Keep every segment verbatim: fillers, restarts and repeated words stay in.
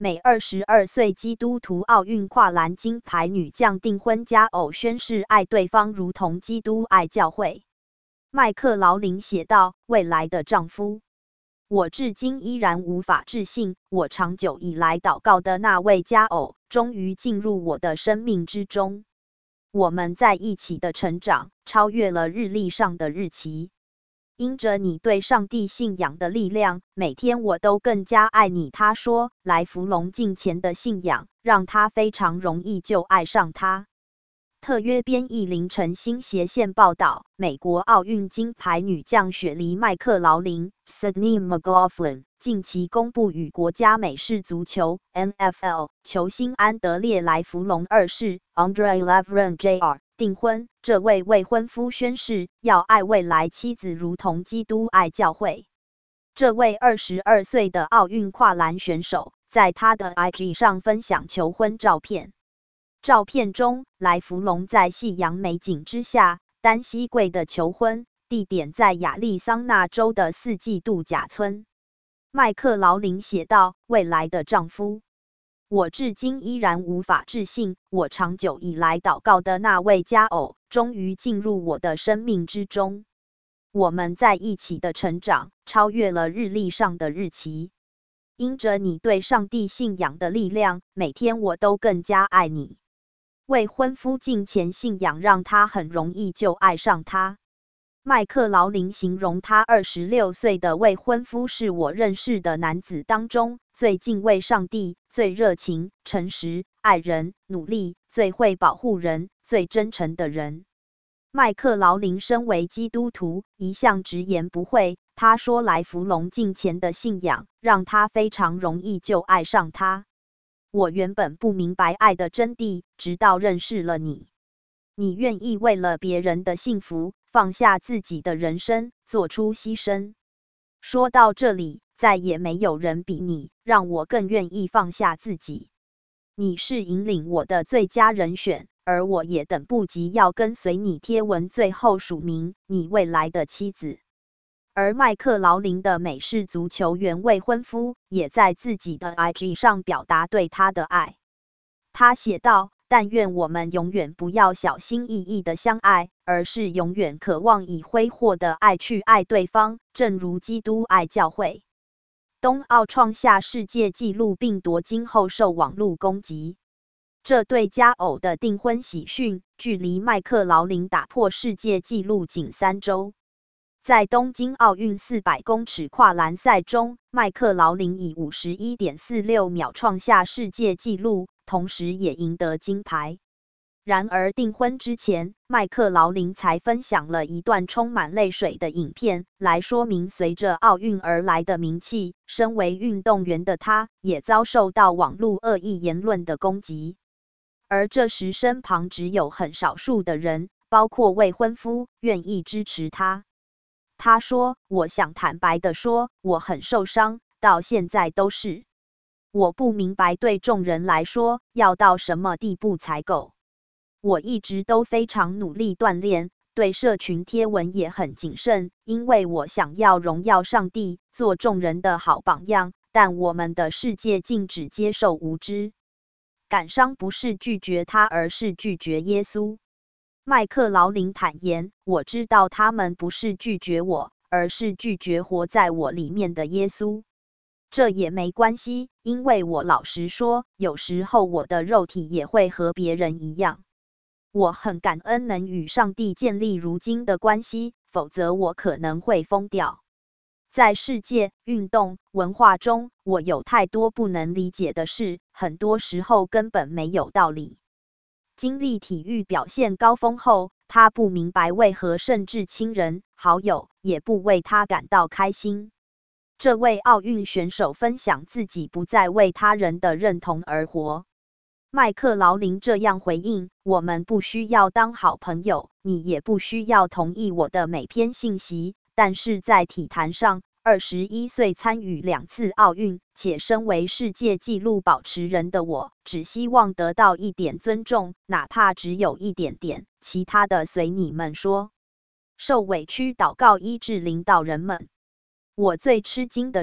美二十二岁基督徒奥运跨栏金牌女将订婚佳偶宣誓爱对方如同基督爱教会。麦克劳林写道：未来的丈夫，我至今依然无法置信，我长久以来祷告的那位佳偶，终于进入我的生命之中。我们在一起的成长，超越了日历上的日期。因着你对上帝信仰的力量，每天我都更加爱你。他说，来福隆敬虔的信仰，让他非常容易就爱上他。特约编译凌晨新斜线报道，美国奥运金牌女将雪梨麦克劳林 （Sydney McLaughlin） 近期公布与国家美式足球 （N F L） 球星安德烈莱弗隆二世 （Andre Lavrin Junior） 订婚。这位未婚夫宣誓要爱未来妻子如同基督爱教会。这位二十二岁的奥运跨栏选手在他的 I G 上分享求婚照片。照片中，莱弗隆在夕阳美景之下单膝跪的求婚，地点在亚利桑那州的四季度假村。麦克劳林写道：未来的丈夫，我至今依然无法置信，我长久以来祷告的那位佳偶，终于进入我的生命之中。我们在一起的成长，超越了日历上的日期。因着你对上帝信仰的力量，每天我都更加爱你。未婚夫敬虔信仰让他很容易就爱上他。麦克劳林形容他二十六岁的未婚夫是我认识的男子当中最敬畏上帝、最热情、诚实、爱人、努力、最会保护人、最真诚的人。麦克劳林身为基督徒，一向直言不讳。他说，来福隆敬虔的信仰让他非常容易就爱上他。我原本不明白爱的真谛，直到认识了你。你愿意为了别人的幸福，放下自己的人生，做出牺牲。说到这里，再也没有人比你让我更愿意放下自己。你是引领我的最佳人选，而我也等不及要跟随你。贴文最后署名你未来的妻子。而麦克劳林的美式足球员未婚夫也在自己的 I G 上表达对他的爱。他写道：但愿我们永远不要小心翼翼的相爱，而是永远渴望以挥霍的爱去爱对方，正如基督爱教会。冬奥创下世界纪录并夺金后受网络攻击。这对佳偶的订婚喜讯，距离麦克劳林打破世界纪录仅三周。在东京奥运四百公尺跨栏赛中，麦克劳林以 五十一点四六秒创下世界纪录，同时也赢得金牌。然而订婚之前，麦克劳林才分享了一段充满泪水的影片，来说明随着奥运而来的名气，身为运动员的他也遭受到网络恶意言论的攻击。而这时身旁只有很少数的人，包括未婚夫，愿意支持他。他说，我想坦白地说，我很受伤，到现在都是。我不明白对众人来说，要到什么地步才够。我一直都非常努力锻炼，对社群贴文也很谨慎，因为我想要荣耀上帝，做众人的好榜样，但我们的世界禁止接受无知。感伤不是拒绝他，而是拒绝耶稣。麦克劳林坦言，我知道他们不是拒绝我，而是拒绝活在我里面的耶稣。这也没关系，因为我老实说，有时候我的肉体也会和别人一样。我很感恩能与上帝建立如今的关系，否则我可能会疯掉。在世界、运动、文化中，我有太多不能理解的事，很多时候根本没有道理。经历体育表现高峰后，他不明白为何甚至亲人、好友也不为他感到开心。这位奥运选手分享自己不再为他人的认同而活。麦克劳林这样回应：我们不需要当好朋友，你也不需要同意我的每篇信息，但是在体坛上，二十一岁参与两次奥运，且身为世界纪录保持人的我，只希望得到一点尊重，哪怕只有一点点，其他的随你们说。受委屈祷告医治领导人们。我最吃惊的是，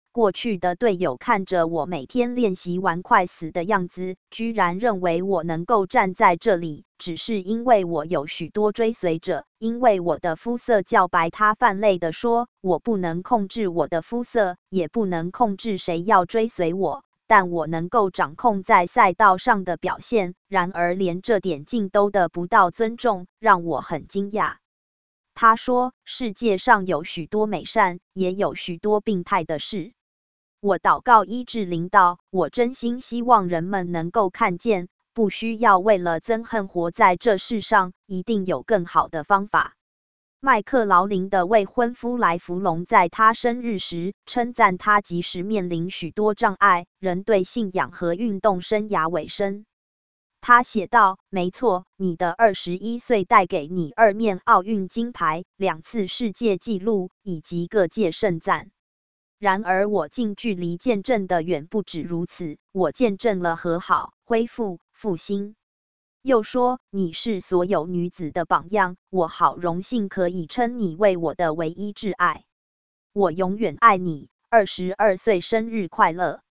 过去的队友看着我每天练习完快死的样子，居然认为我能够站在这里，只是因为我有许多追随者，因为我的肤色较白。他泛泪地说，我不能控制我的肤色，也不能控制谁要追随我，但我能够掌控在赛道上的表现。然而连这点竟都得不到尊重，让我很惊讶。他说，世界上有许多美善，也有许多病态的事。我祷告医治灵道，我真心希望人们能够看见，不需要为了憎恨活在这世上，一定有更好的方法。麦克劳林的未婚夫莱弗隆在他生日时称赞他，即使面临许多障碍，仍对信仰和运动生涯委身。他写道：没错，你的二十一岁带给你二面奥运金牌、两次世界纪录以及各界盛赞。然而我近距离见证的远不止如此，我见证了和好、恢复、复兴。又说，你是所有女子的榜样，我好荣幸可以称你为我的唯一挚爱。我永远爱你，二十二岁生日快乐。